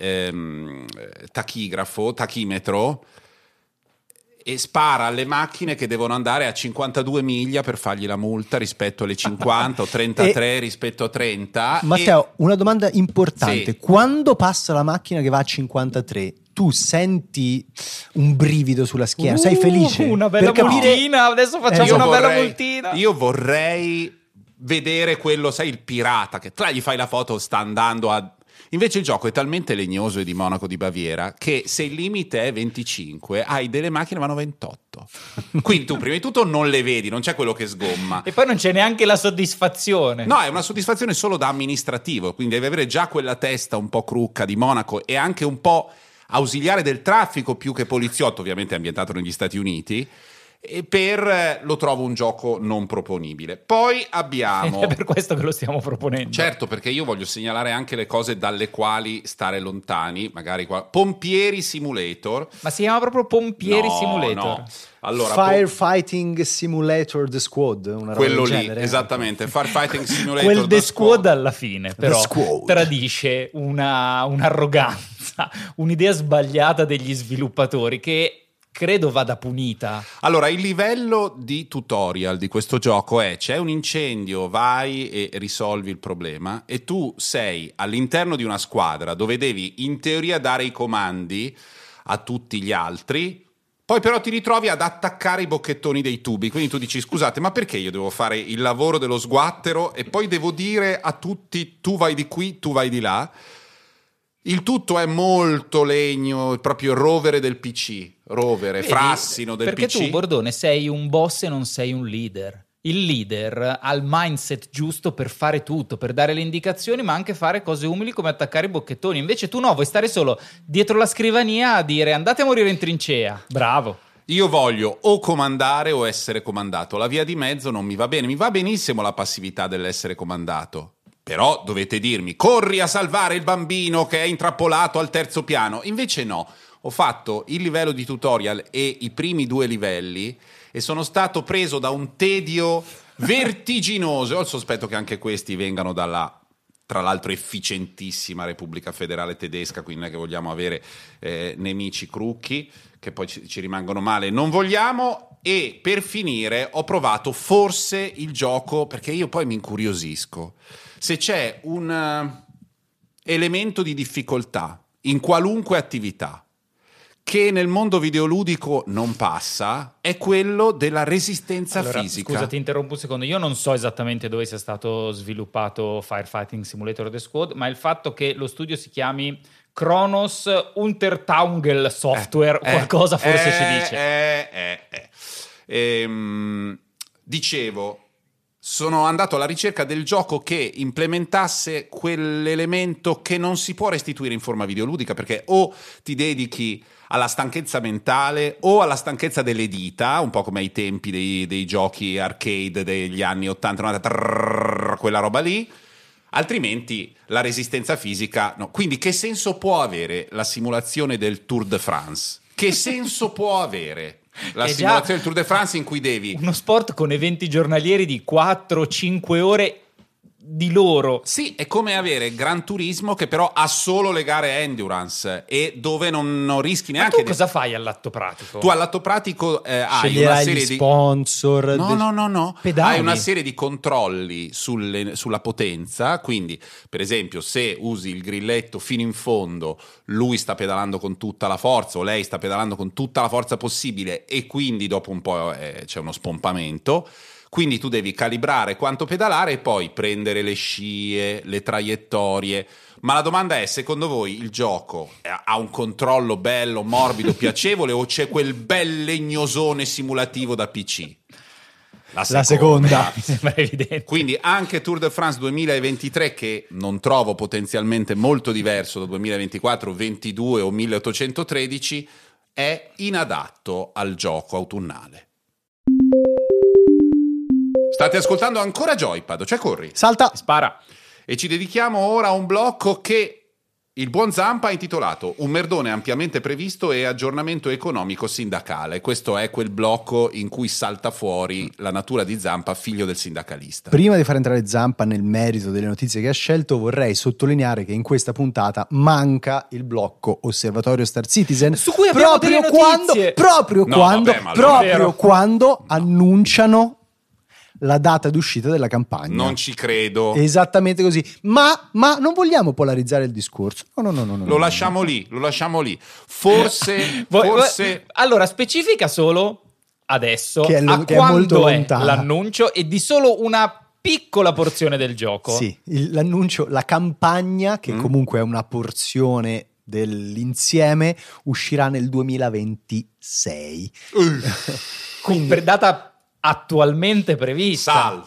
tachimetro e spara alle macchine che devono andare a 52 miglia per fargli la multa rispetto alle 50 o 33 rispetto a 30. Matteo, una domanda importante. Sì. Quando passa la macchina che va a 53, tu senti un brivido sulla schiena? Sei felice? Una bella Per capire- multina, adesso facciamo una bella multina. Io vorrei vedere quello, sai, il pirata che gli fai la foto, sta andando a... Invece il gioco è talmente legnoso e di Monaco di Baviera che se il limite è 25 hai delle macchine che vanno 28. Quindi tu prima di tutto non le vedi, non c'è quello che sgomma. E poi non c'è neanche la soddisfazione. No, è una soddisfazione solo da amministrativo, quindi devi avere già quella testa un po' crucca di Monaco e anche un po' ausiliare del traffico più che poliziotto, ovviamente è ambientato negli Stati Uniti. E lo trovo un gioco non proponibile. Poi abbiamo È per questo che lo stiamo proponendo. certo, perché io voglio segnalare anche le cose dalle quali stare lontani, magari Pompieri Simulator. Ma si chiama proprio Pompieri No, Simulator. no. Allora, Firefighting Simulator The Squad, una roba quello del lì, genere. esattamente, Firefighting Simulator. Quel The The Squad alla fine, però Squad. tradisce un'arroganza, un'idea sbagliata degli sviluppatori che credo vada punita. Allora, il livello di tutorial di questo gioco c'è un incendio, vai e risolvi il problema e tu sei all'interno di una squadra dove devi in teoria dare i comandi a tutti gli altri, poi però ti ritrovi ad attaccare i bocchettoni dei tubi, quindi tu dici scusate ma perché io devo fare il lavoro dello sguattero e poi devo dire a tutti tu vai di qui, tu vai di là. Il tutto è molto legno, proprio rovere del PC, frassino del perché PC. Perché tu, Bordone, sei un boss e non sei un leader. Il leader ha il mindset giusto per fare tutto, per dare le indicazioni, ma anche fare cose umili come attaccare i bocchettoni. Invece tu no, vuoi stare solo dietro la scrivania a dire andate a morire in trincea. Bravo. Io voglio o comandare o essere comandato. La via di mezzo non mi va bene. Mi va benissimo la passività dell'essere comandato. Però dovete dirmi, corri a salvare il bambino che è intrappolato al terzo piano. Invece no, ho fatto il livello di tutorial e i primi 2 livelli e sono stato preso da un tedio vertiginoso. Ho il sospetto che anche questi vengano dalla, tra l'altro, efficientissima Repubblica Federale Tedesca, quindi non è che vogliamo avere nemici crucchi, che poi ci rimangono male. Non vogliamo. E per finire ho provato forse il gioco, perché io poi mi incuriosisco. Se c'è un elemento di difficoltà in qualunque attività che nel mondo videoludico non passa, è quello della resistenza fisica. Scusa, ti interrompo un secondo. Io non so esattamente dove sia stato sviluppato Firefighting Simulator The Squad, ma il fatto che lo studio si chiami Kronos Untertaungel Software, qualcosa forse ci dice. Dicevo, sono andato alla ricerca del gioco che implementasse quell'elemento che non si può restituire in forma videoludica, perché o ti dedichi alla stanchezza mentale o alla stanchezza delle dita, un po' come ai tempi dei giochi arcade degli anni 80-90, quella roba lì, altrimenti la resistenza fisica no. Quindi che senso può avere la simulazione del Tour de France? Che senso può avere la simulazione del Tour de France in cui devi... Uno sport con eventi giornalieri di 4-5 ore di loro. Sì, è come avere Gran Turismo che però ha solo le gare endurance e dove non rischi neanche... Ma tu cosa fai all'atto pratico? Tu all'atto pratico hai Sceglierai una serie gli sponsor. No. Pedali. Hai una serie di controlli sulla potenza, quindi per esempio se usi il grilletto fino in fondo, lui sta pedalando con tutta la forza o lei sta pedalando con tutta la forza possibile e quindi dopo un po' c'è uno spompamento. Quindi tu devi calibrare quanto pedalare e poi prendere le scie, le traiettorie. Ma la domanda è, secondo voi il gioco ha un controllo bello, morbido, piacevole o c'è quel bel legnosone simulativo da PC? La seconda. Mi sembra evidente. Quindi anche Tour de France 2023, che non trovo potenzialmente molto diverso da 2024, 22 o 1813, è inadatto al gioco autunnale. State ascoltando ancora Joypad, cioè corri. Salta. Spara. E ci dedichiamo ora a un blocco che il buon Zampa ha intitolato Un merdone ampiamente previsto e aggiornamento economico sindacale. Questo è quel blocco in cui salta fuori la natura di Zampa, figlio del sindacalista. Prima di far entrare Zampa nel merito delle notizie che ha scelto, vorrei sottolineare che in questa puntata manca il blocco Osservatorio Star Citizen, su cui abbiamo delle notizie. proprio quando annunciano la data d'uscita della campagna. Non ci credo. Esattamente così. Ma non vogliamo polarizzare il discorso. No. Lo lasciamo lì. Forse. Allora, specifica solo adesso che è quando molto è lontana l'annuncio e di solo una piccola porzione del gioco. Sì, l'annuncio, la campagna, che comunque è una porzione dell'insieme, uscirà nel 2026. Quindi, data attualmente prevista.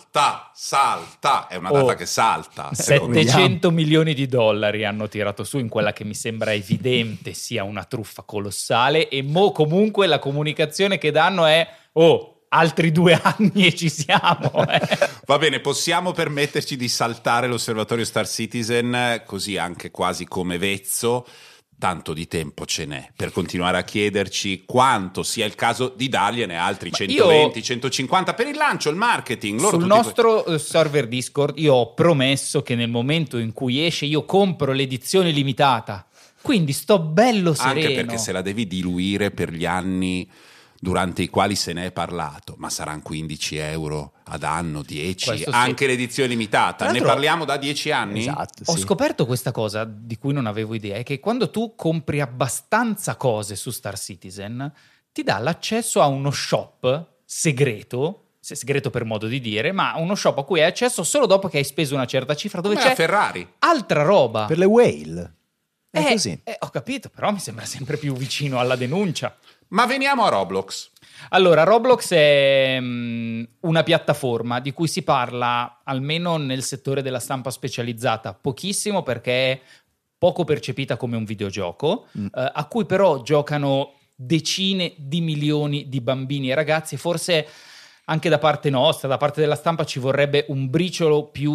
Salta, è una data che salta. 700 milioni di dollari hanno tirato su in quella che mi sembra evidente sia una truffa colossale, e mo comunque la comunicazione che danno è altri 2 anni e ci siamo. Va bene, possiamo permetterci di saltare l'Osservatorio Star Citizen, così anche quasi come vezzo. Tanto di tempo ce n'è per continuare a chiederci quanto sia il caso di dargliene altri 120, 150 per il lancio, il marketing. Sul nostro server Discord io ho promesso che nel momento in cui esce io compro l'edizione limitata, quindi sto bello sereno. Anche perché se la devi diluire per gli anni durante i quali se ne è parlato, ma saranno 15 euro ad anno, 10, Questo sì. Anche l'edizione limitata, ne parliamo da 10 anni? Esatto, Ho sì. scoperto questa cosa di cui non avevo idea, è che quando tu compri abbastanza cose su Star Citizen ti dà l'accesso a uno shop segreto per modo di dire, ma uno shop a cui hai accesso solo dopo che hai speso una certa cifra, dove Come c'è a Ferrari. altra roba. Per le whale. È così. Ho capito, però mi sembra sempre più vicino alla denuncia. Ma veniamo a Roblox. Allora, Roblox è una piattaforma di cui si parla, almeno nel settore della stampa specializzata, pochissimo, perché è poco percepita come un videogioco, a cui però giocano decine di milioni di bambini e ragazzi, e forse anche da parte nostra, da parte della stampa, ci vorrebbe un briciolo più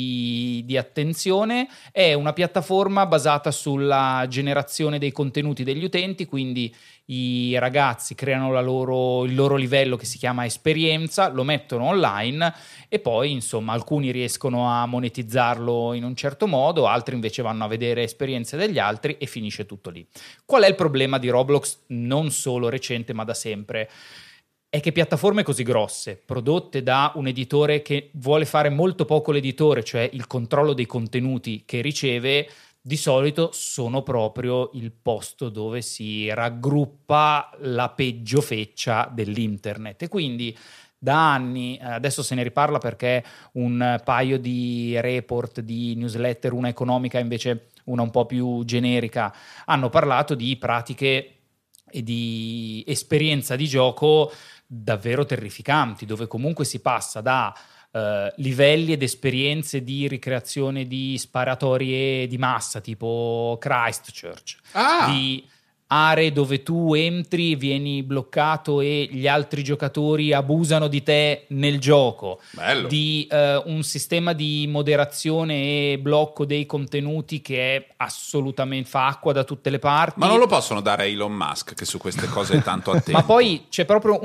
di attenzione. È una piattaforma basata sulla generazione dei contenuti degli utenti, quindi i ragazzi creano il loro livello che si chiama esperienza, lo mettono online e poi insomma alcuni riescono a monetizzarlo in un certo modo, altri invece vanno a vedere esperienze degli altri e finisce tutto lì. Qual è il problema di Roblox, non solo recente ma da sempre? È che piattaforme così grosse, prodotte da un editore che vuole fare molto poco l'editore, cioè il controllo dei contenuti che riceve, di solito sono proprio il posto dove si raggruppa la peggio feccia dell'internet. E quindi da anni, adesso se ne riparla perché un paio di report, di newsletter, una economica invece una un po' più generica, hanno parlato di pratiche e di esperienza di gioco davvero terrificanti, dove comunque si passa da livelli ed esperienze di ricreazione di sparatorie di massa tipo Christchurch, di aree dove tu entri, vieni bloccato e gli altri giocatori abusano di te nel gioco. Bello. Di un sistema di moderazione e blocco dei contenuti che è assolutamente, fa acqua da tutte le parti. Ma non lo possono dare a Elon Musk, che su queste cose è tanto attento. Ma poi c'è proprio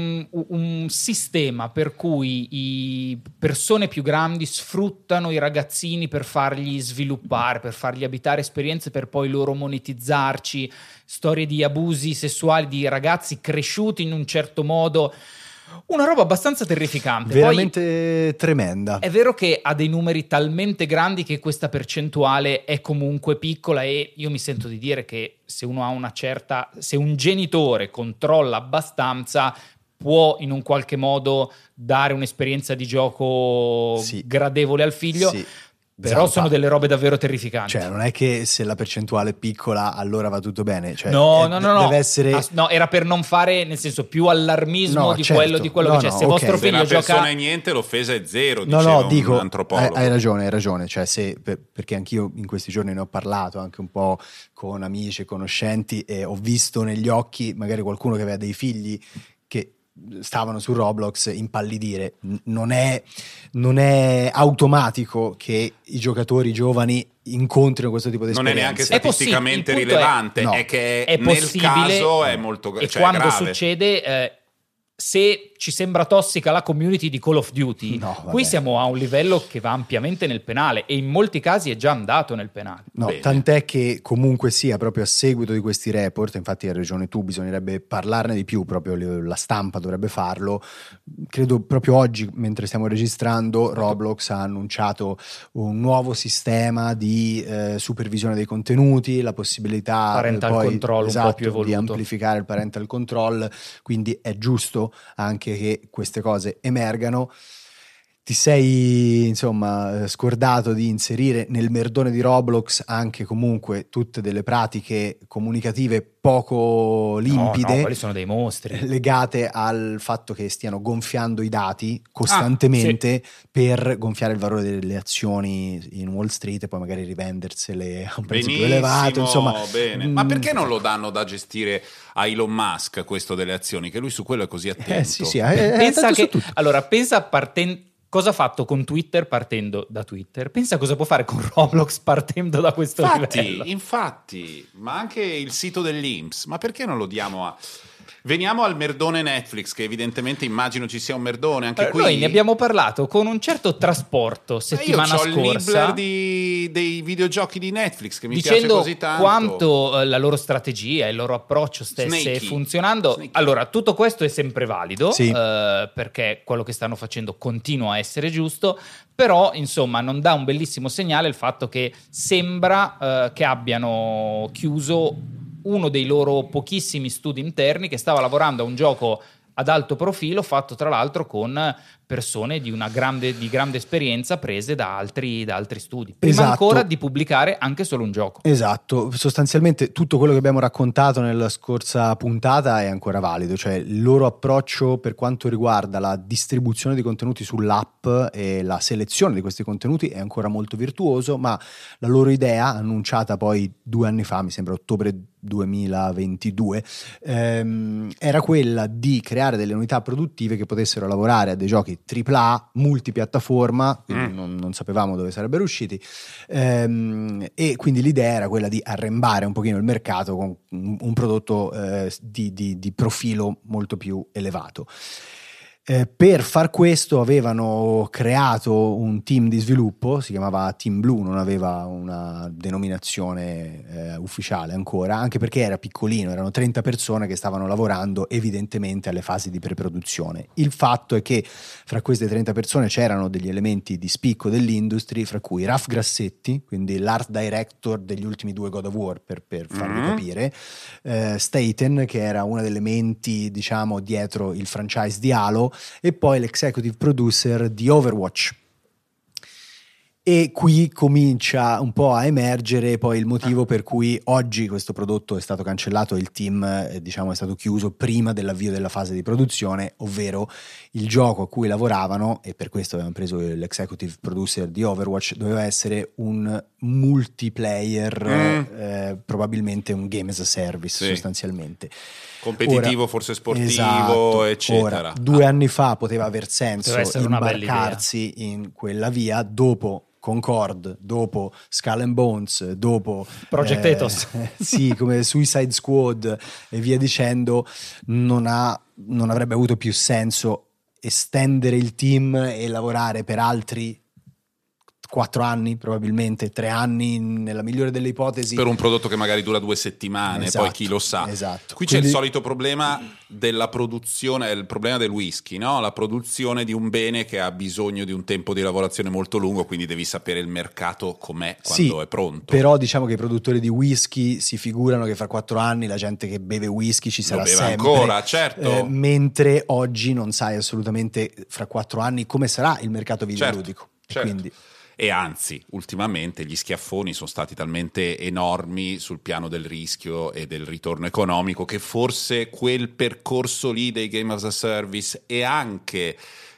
un sistema per cui i persone più grandi sfruttano i ragazzini per fargli sviluppare, per fargli abitare esperienze, per poi loro monetizzarci. Storie di abusi sessuali di ragazzi cresciuti in un certo modo, una roba abbastanza terrificante. Veramente poi, tremenda. È vero che ha dei numeri talmente grandi che questa percentuale è comunque piccola, e io mi sento di dire che se uno ha una certa, se un genitore controlla abbastanza, può in un qualche modo dare un'esperienza di gioco gradevole al figlio. Sì. Però sono delle robe davvero terrificanti. Cioè, non è che se la percentuale è piccola allora va tutto bene. Cioè, no. Deve essere... No, era per non fare, nel senso, più allarmismo di quello che c'è. Se vostro figlio gioca... Se una persona gioca... è niente, l'offesa è zero, dico, un antropologo. Hai ragione. Cioè, perché anch'io in questi giorni ne ho parlato anche un po' con amici e conoscenti e ho visto negli occhi magari qualcuno che aveva dei figli che stavano su Roblox impallidire. Non è automatico che i giocatori giovani incontrino questo tipo di esperienze. Non è neanche statisticamente rilevante, è che nel caso è molto grave. E quando succede, se ci sembra tossica la community di Call of Duty, qui siamo a un livello che va ampiamente nel penale e in molti casi è già andato nel penale. Tant'è che comunque sia proprio a seguito di questi report, infatti hai ragione tu, bisognerebbe parlarne di più, proprio la stampa dovrebbe farlo. Credo proprio oggi, mentre stiamo registrando, Roblox ha annunciato un nuovo sistema di supervisione dei contenuti, la possibilità parental control un po' più evoluto, di amplificare il parental control, quindi è giusto anche che queste cose emergano. Ti sei insomma scordato di inserire nel merdone di Roblox anche comunque tutte delle pratiche comunicative poco limpide, quelli sono dei mostri, legate al fatto che stiano gonfiando i dati costantemente per gonfiare il valore delle azioni in Wall Street e poi magari rivendersele a un prezzo più elevato. Insomma, ma perché non lo danno da gestire a Elon Musk questo delle azioni, che lui su quello è così attento? Pensa cosa ha fatto con Twitter partendo da Twitter? Pensa cosa può fare con Roblox partendo da questo livello. Infatti, ma anche il sito dell'INPS, ma perché non lo diamo a... Veniamo al merdone Netflix, che evidentemente immagino ci sia un merdone anche qui. Noi ne abbiamo parlato con un certo trasporto settimana scorsa. Io ho il nibbler dei videogiochi di Netflix che mi piace così tanto. Quanto la loro strategia e il loro approccio stesse funzionando. Allora, tutto questo è sempre valido, perché quello che stanno facendo continua a essere giusto, però insomma non dà un bellissimo segnale il fatto che sembra che abbiano chiuso uno dei loro pochissimi studi interni che stava lavorando a un gioco ad alto profilo, fatto tra l'altro con persone di grande esperienza prese da altri studi. Prima ancora di pubblicare anche solo un gioco. Esatto, sostanzialmente tutto quello che abbiamo raccontato nella scorsa puntata è ancora valido, cioè il loro approccio per quanto riguarda la distribuzione di contenuti sull'app e la selezione di questi contenuti è ancora molto virtuoso, ma la loro idea, annunciata poi 2 anni fa, mi sembra ottobre 2022, era quella di creare delle unità produttive che potessero lavorare a dei giochi AAA multipiattaforma, quindi non sapevamo dove sarebbero usciti, e quindi l'idea era quella di arrembare un pochino il mercato con un prodotto di profilo molto più elevato. Per far questo avevano creato un team di sviluppo, si chiamava Team Blue, non aveva una denominazione ufficiale ancora, anche perché era piccolino, erano 30 persone che stavano lavorando evidentemente alle fasi di preproduzione. Il fatto è che fra queste 30 persone c'erano degli elementi di spicco dell'industry, fra cui Ralph Grassetti, quindi l'art director degli ultimi 2 God of War, per farvi capire, Staten, che era una delle menti diciamo dietro il franchise di Halo, e poi l'executive producer di Overwatch. E qui comincia un po' a emergere poi il motivo per cui oggi questo prodotto è stato cancellato e il team diciamo è stato chiuso prima dell'avvio della fase di produzione, ovvero il gioco a cui lavoravano, e per questo avevano preso l'executive producer di Overwatch, doveva essere un multiplayer, probabilmente un game as a service sostanzialmente. Competitivo, forse sportivo, eccetera. Ora, 2 anni fa poteva aver senso imbarcarsi in quella via, dopo Concord, dopo Skull and Bones, dopo Project Ethos, sì, come Suicide Squad e via dicendo, non avrebbe avuto più senso estendere il team e lavorare per altri 4 anni probabilmente, 3 anni nella migliore delle ipotesi. Per un prodotto che magari dura 2 settimane, Esatto, poi chi lo sa. esatto. Qui Quindi c'è il solito problema della produzione, il problema del whisky, no? La produzione di un bene che ha bisogno di un tempo di lavorazione molto lungo, quindi devi sapere il mercato com'è quando è pronto. Però diciamo che i produttori di whisky si figurano che fra 4 anni la gente che beve whisky ci sarà beve sempre. ancora, certo. Mentre oggi non sai assolutamente fra 4 anni come sarà il mercato videoludico. Certo. Quindi E anzi, ultimamente gli schiaffoni sono stati talmente enormi sul piano del rischio e del ritorno economico che forse quel percorso lì dei game as a service e anche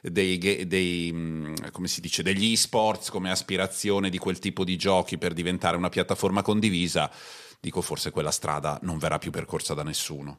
come si dice, degli esports come aspirazione di quel tipo di giochi per diventare una piattaforma condivisa, dico forse quella strada non verrà più percorsa da nessuno.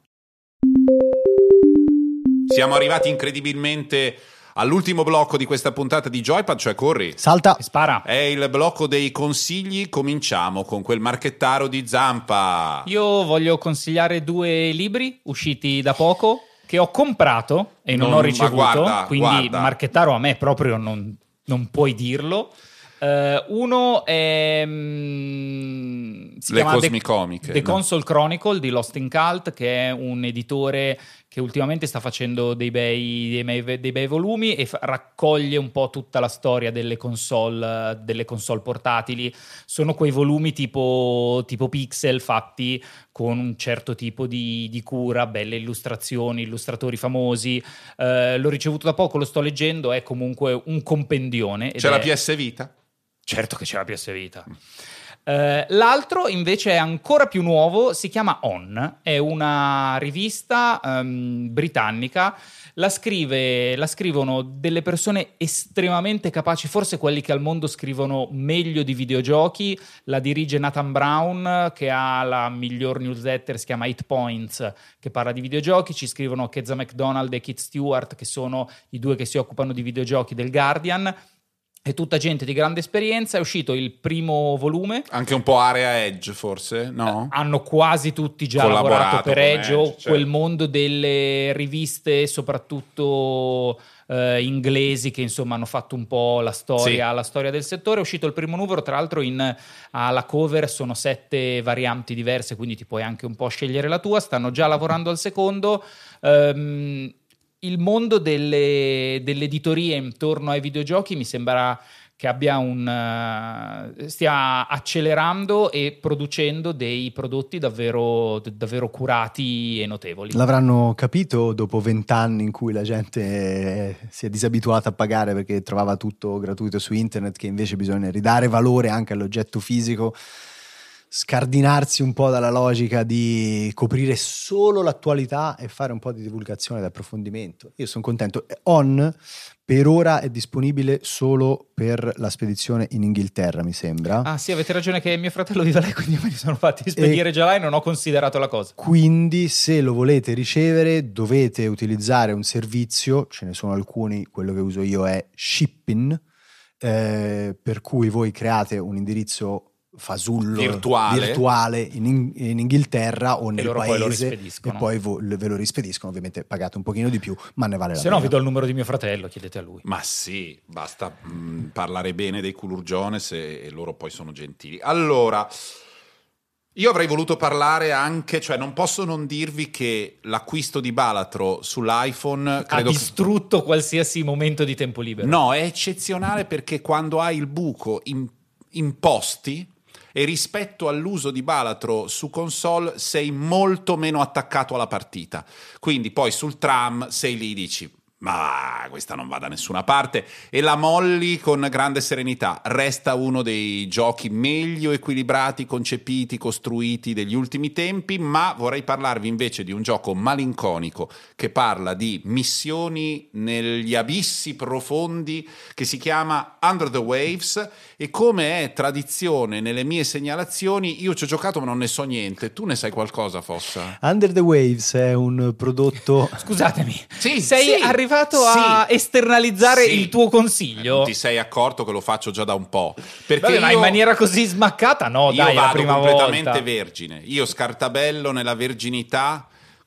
Siamo arrivati incredibilmente all'ultimo blocco di questa puntata di Joypad, cioè corri. salta. Spara. È il blocco dei consigli, cominciamo con quel marchettaro di Zampa. Io voglio consigliare 2 libri usciti da poco che ho comprato e non ho ricevuto, guarda, quindi guarda. marchettaro a me proprio non puoi dirlo. Uno è si Le chiama Cosmicomiche, The no? Console Chronicle di Lost in Cult, che è un editore che ultimamente sta facendo dei bei volumi e raccoglie un po' tutta la storia delle console portatili. Sono quei volumi tipo Pixel, fatti con un certo tipo di cura, belle illustrazioni, illustratori famosi. L'ho ricevuto da poco, lo sto leggendo, è comunque un compendione. C'è la PS Vita? Certo che c'è la PS Vita. L'altro invece è ancora più nuovo, si chiama On, è una rivista britannica, la scrivono delle persone estremamente capaci, forse quelli che al mondo scrivono meglio di videogiochi. La dirige Nathan Brown, che ha la miglior newsletter, si chiama 8 Points, che parla di videogiochi. Ci scrivono Kezza McDonald e Kit Stewart, che sono i 2 che si occupano di videogiochi del Guardian. È tutta gente di grande esperienza. È uscito il primo volume. Anche un po' area Edge, forse, no? Hanno quasi tutti già Collaborato lavorato per con Edge, o Edge, quel certo. mondo delle riviste, soprattutto inglesi, che insomma hanno fatto un po' la storia del settore. È uscito il primo numero, tra l'altro alla cover sono 7 varianti diverse, quindi ti puoi anche un po' scegliere la tua. Stanno già lavorando al secondo. Il mondo dell'editoria intorno ai videogiochi mi sembra che stia accelerando e producendo dei prodotti davvero, davvero curati e notevoli. L'avranno capito dopo 20 anni in cui la gente si è disabituata a pagare perché trovava tutto gratuito su internet, che invece bisogna ridare valore anche all'oggetto fisico, scardinarsi un po' dalla logica di coprire solo l'attualità e fare un po' di divulgazione ed approfondimento. Io sono contento. On per ora è disponibile solo per la spedizione in Inghilterra, mi sembra. Ah sì, avete ragione che mio fratello vive là, quindi me li sono fatti spedire già là e non ho considerato la cosa. Quindi se lo volete ricevere dovete utilizzare un servizio, ce ne sono alcuni, quello che uso io è Shipping, per cui voi create un indirizzo fasullo virtuale in Inghilterra o nel loro paese poi lo rispediscono. e poi ve lo rispediscono. Ovviamente pagate un pochino di più, ma ne vale la Se pena. no vi do il numero di mio fratello, chiedete a lui. Ma sì, basta parlare bene dei Culurgiones e loro poi sono gentili. Allora, io avrei voluto parlare anche, cioè non posso non dirvi che l'acquisto di Balatro sull'iPhone Ha distrutto qualsiasi momento di tempo libero. No, è eccezionale perché quando hai il buco in posti e rispetto all'uso di Balatro su console sei molto meno attaccato alla partita. Quindi poi sul tram sei lì, dici ma questa non va da nessuna parte, e la molli con grande serenità. Resta uno dei giochi meglio equilibrati, concepiti, costruiti degli ultimi tempi, ma vorrei parlarvi invece di un gioco malinconico che parla di missioni negli abissi profondi, che si chiama Under the Waves, e come è tradizione nelle mie segnalazioni, io ci ho giocato ma non ne so niente. Tu ne sai qualcosa, Fossa? Under the Waves è un prodotto Scusatemi, Sì, sei sì, arrivato a esternalizzare sì. il tuo consiglio? Non ti sei accorto che lo faccio già da un po'? Perché Vabbè, ma in maniera così smaccata? No, io dai, è la vado prima completamente volta. vergine. Io scartabello nella verginità,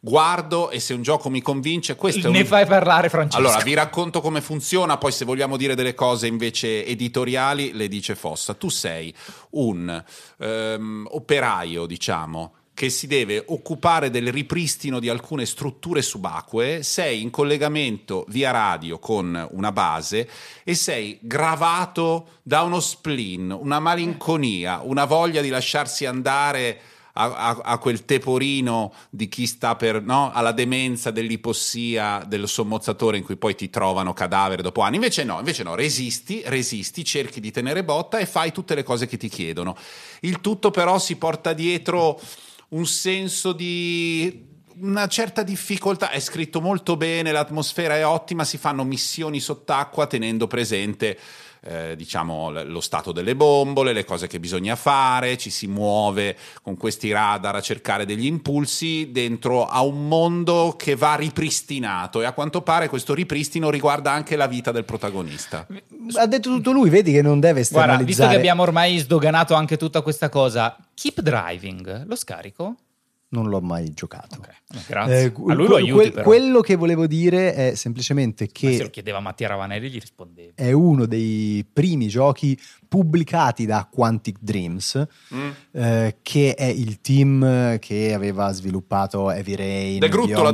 guardo e se un gioco mi convince, questo ne fai parlare Francesco. Allora vi racconto come funziona, poi se vogliamo dire delle cose invece editoriali le dice Fossa. Tu sei un operaio, diciamo, che si deve occupare del ripristino di alcune strutture subacquee, sei in collegamento via radio con una base e sei gravato da uno spleen, una malinconia, una voglia di lasciarsi andare a quel teporino di chi sta per, no? Alla demenza dell'ipossia del sommozzatore in cui poi ti trovano cadavere dopo anni. Invece no, resisti, cerchi di tenere botta e fai tutte le cose che ti chiedono. Il tutto però si porta dietro un senso di una certa difficoltà. È scritto molto bene, l'atmosfera è ottima, si fanno missioni sott'acqua tenendo presente diciamo lo stato delle bombole, le cose che bisogna fare, ci si muove con questi radar a cercare degli impulsi dentro a un mondo che va ripristinato, e a quanto pare questo ripristino riguarda anche la vita del protagonista. Ha detto tutto lui, vedi che non deve esternalizzare. Guarda, visto che abbiamo ormai sdoganato anche tutta questa cosa, Keep Driving, lo scarico? Non l'ho mai giocato. Okay. Grazie. A lui lo aiuti, però. Quello che volevo dire è semplicemente che... Ma se lo chiedeva Mattia Ravanelli gli rispondevi. È uno dei primi giochi pubblicati da Quantic Dreams, che è il team che aveva sviluppato Heavy Rain, De Gruttola.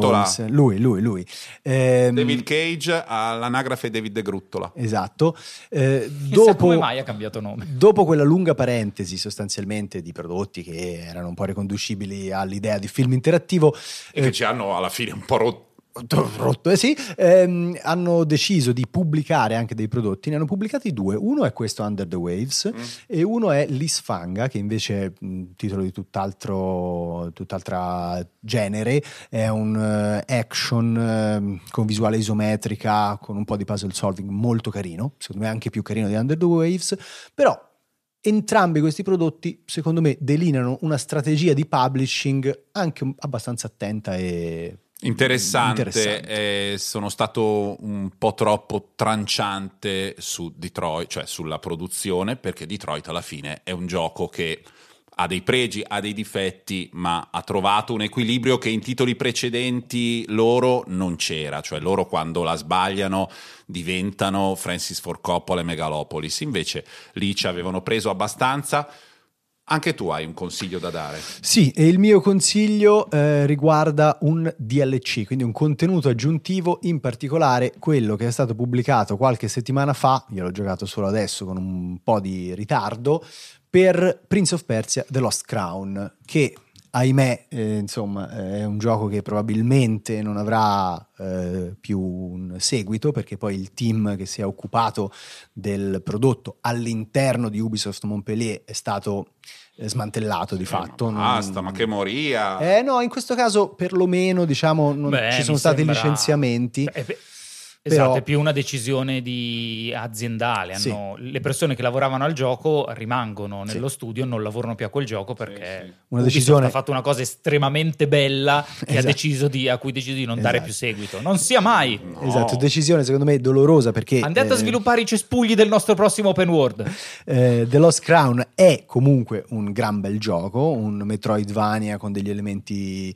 Lui. David Cage, all'anagrafe David De Gruttola. Esatto. Chissà come mai ha cambiato nome. Dopo quella lunga parentesi sostanzialmente di prodotti che erano un po' riconducibili all'idea di film interattivo e che ci hanno alla fine un po' rotto, sì, hanno deciso di pubblicare anche dei prodotti. Ne hanno pubblicati due. Uno è questo Under the Waves e uno è Lisfanga, che invece è un titolo di tutt'altra genere. È un action con visuale isometrica, con un po' di puzzle solving, molto carino, secondo me anche più carino di Under the Waves. Però entrambi questi prodotti, secondo me, delineano una strategia di publishing anche abbastanza attenta e interessante. Sono stato un po' troppo tranciante su Detroit, cioè sulla produzione, perché Detroit alla fine è un gioco che ha dei pregi, ha dei difetti, ma ha trovato un equilibrio che in titoli precedenti loro non c'era. Cioè loro, quando la sbagliano, diventano Francis Ford Coppola e Megalopolis. Invece lì ci avevano preso abbastanza. Anche tu hai un consiglio da dare? Sì, e il mio consiglio riguarda un DLC, quindi un contenuto aggiuntivo, in particolare quello che è stato pubblicato qualche settimana fa. Io l'ho giocato solo adesso con un po' di ritardo, per Prince of Persia The Lost Crown, che ahimè insomma è un gioco che probabilmente non avrà più un seguito, perché poi il team che si è occupato del prodotto all'interno di Ubisoft Montpellier è stato smantellato di fatto. Basta, ma che moria! No, in questo caso perlomeno diciamo ci sono stati licenziamenti. Esatto, è più una decisione aziendale. Sì. Le persone che lavoravano al gioco rimangono nello studio, non lavorano più a quel gioco perché una decisione... ha fatto una cosa estremamente bella che a cui deciso di non dare più seguito. Non sia mai! No. Esatto, decisione secondo me dolorosa, perché andate a sviluppare i cespugli del nostro prossimo open world. The Lost Crown è comunque un gran bel gioco, un Metroidvania con degli elementi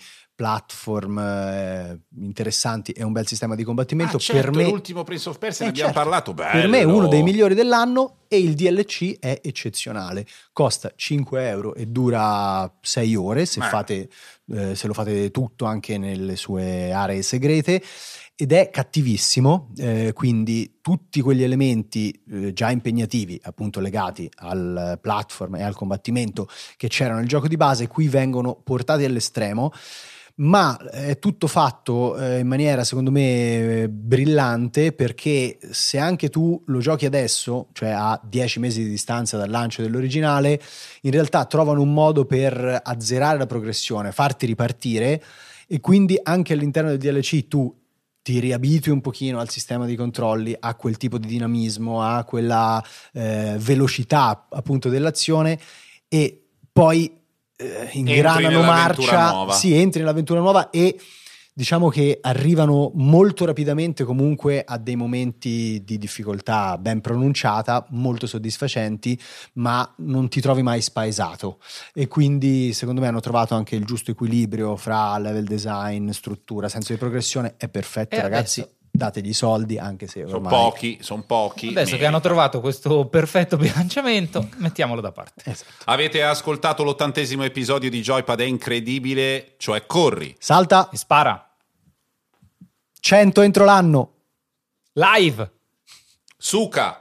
platform interessanti e un bel sistema di combattimento. Certo, per me l'ultimo Prince of Persia ne abbiamo parlato, bello. Per me è uno dei migliori dell'anno e il DLC è eccezionale. Costa 5 euro e dura 6 ore se lo fate tutto anche nelle sue aree segrete, ed è cattivissimo, quindi tutti quegli elementi già impegnativi, appunto legati al platform e al combattimento che c'erano nel gioco di base, qui vengono portati all'estremo. Ma è tutto fatto in maniera secondo me brillante, perché se anche tu lo giochi adesso, cioè a 10 mesi di distanza dal lancio dell'originale, in realtà trovano un modo per azzerare la progressione, farti ripartire, e quindi anche all'interno del DLC tu ti riabitui un pochino al sistema di controlli, a quel tipo di dinamismo, a quella velocità appunto dell'azione, e poi ingranano marcia, entri nell'avventura nuova e diciamo che arrivano molto rapidamente comunque a dei momenti di difficoltà ben pronunciata, molto soddisfacenti, ma non ti trovi mai spaesato, e quindi secondo me hanno trovato anche il giusto equilibrio fra level design, struttura, senso di progressione. È perfetto, ragazzi. Adesso... dategli i soldi, anche se ormai sono pochi. Adesso che hanno trovato questo perfetto bilanciamento, mettiamolo da parte. Esatto. Avete ascoltato l'80° episodio di Joypad, è incredibile, cioè corri, salta E spara. 100 entro l'anno. Live. suca.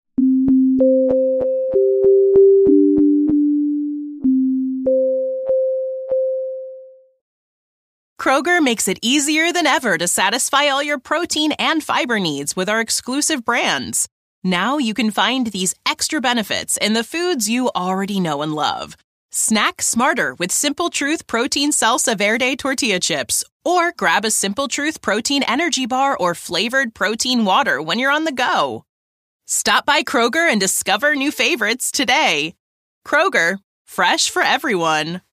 Kroger makes it easier than ever to satisfy all your protein and fiber needs with our exclusive brands. Now you can find these extra benefits in the foods you already know and love. Snack smarter with Simple Truth Protein Salsa Verde Tortilla Chips, or grab a Simple Truth Protein Energy Bar or flavored protein water when you're on the go. Stop by Kroger and discover new favorites today. Kroger, fresh for everyone.